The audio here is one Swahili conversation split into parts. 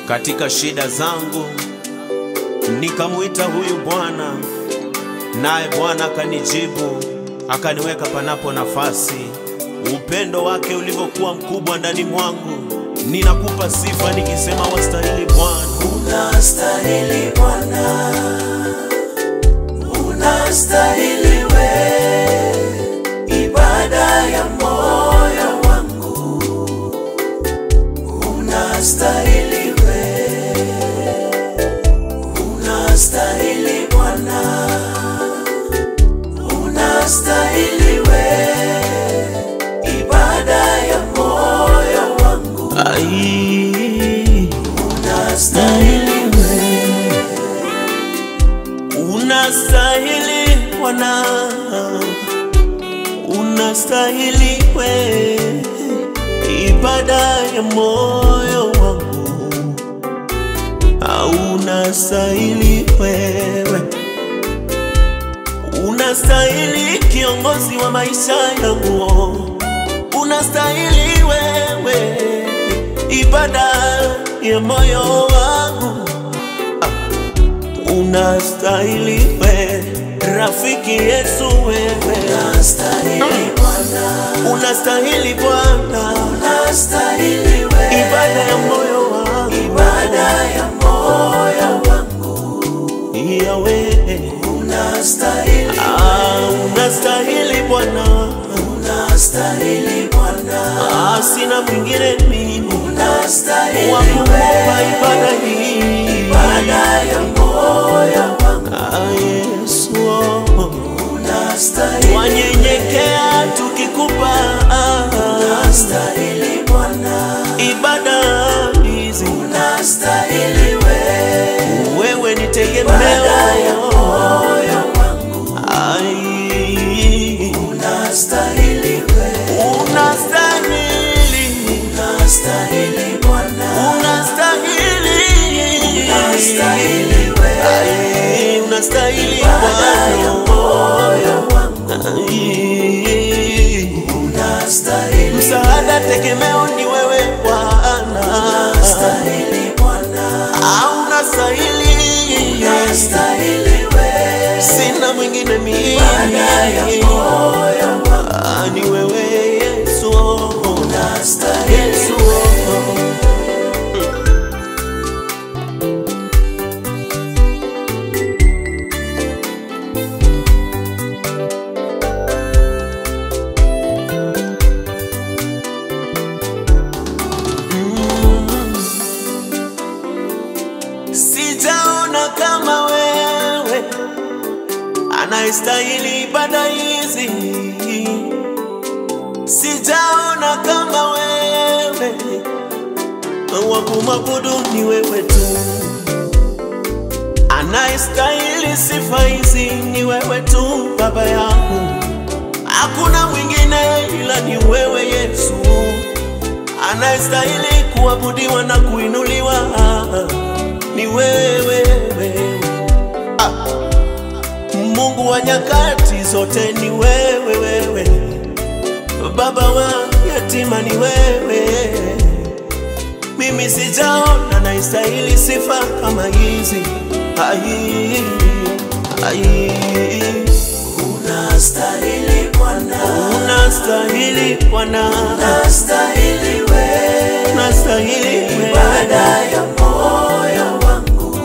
katika shida zangu, nikamuita huyu Bwana, naye Bwana akanijibu, akaniweka panapo nafasi. Upendo wake ulivyokuwa mkubwa ndani mwangu, ninakupa sifa nikisema wastahili Bwana. Unastahili Bwana, unastahili wewe, ibada ya moyo wangu. Unastahili wewe, unastahili Bwana, unastahili wewe, ibada ya moyo wangu. Unastahili wewe, unastahili Bwana, unastahili wewe, ibada ya moyo wangu. Unastahili wewe, unastahili kiongozi wa maisha yangu. Unastahili wewe, ibada ya moyo wangu. Unastahili wewe, rafiki Yesu wewe. unastahili Bwana, Unastahili Bwana, unastahili wewe, ibada ya moyo wangu. ibada ya moyo wangu. Yahweh, Unastahili, unastahili Bwana, unastahili Bwana, sina mwingine mimi unastahili wa kukupa wewe, ibada hii, ibada ya moyo wangu. Yesu. Unastahili, Twanyenyekea tukikupa unastahili Bwana, ibada hizi. unastahili Wewe ni ibada ya tegemeo, moyo wangu. ai, Unastahili unastahili, unastahili Bwana, unastahili, unastahili ai, unastahili ibada ya moyo wangu. ai, Unastahili, msaada tegemeo ni wewe Bwana, unastahili Bwana, unastahili, unastahili wewe, sina mwingine mimi, ibada ya moyo wangu. ni wewe Yesu, Unastahili Yesu. Sijaona kama wewe anayestahili ibada hizi. Sijaona kama wewe, wa kumwabudu ni wewe tu. Anayestahili sifa hizi ni wewe tu Baba yangu, hakuna mwingine ila ni wewe Yesu. Anayestahili kuabudiwa na kuinuliwa ni wewe. Mungu wa nyakati zote ni wewe. Baba wa yatima ni wewe. Mimi sijaona naistahili sifa kama hizi. unastahili Bwana, Unastahili Bwana, unastahili wewe, unastahili ibada ya moyo wangu.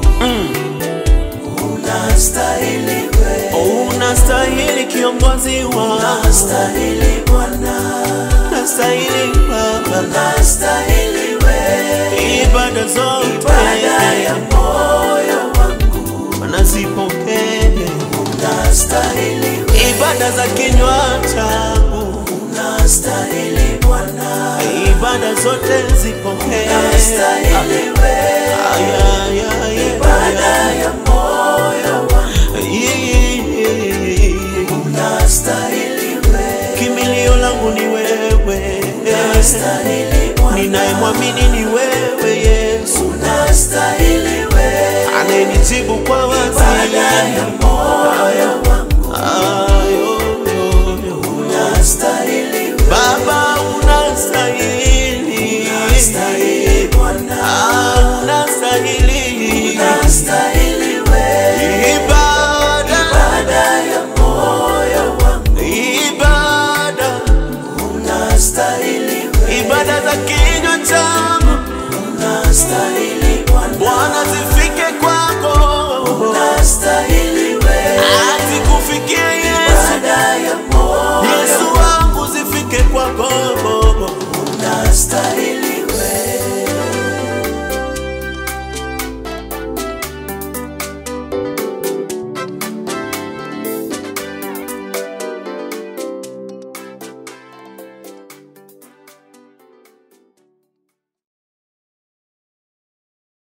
Unastahili wewe, unastahili kiongozi wa, unastahili Bwana, unastahili Baba, unastahili wewe, ibada zote ibada ya moyo wangu. wanazipokea, Unastahili wewe, ibada za kinywa changu, unastahili Bwana, ibada zote zipokee. unastahili wewe, ibada ya moyo wangu. Unastahili wewe, Kimbilio langu ni wewe, unastahili Bwana, ninayemwamini ni wewe Yesu, unastahili wewe, anayenijibu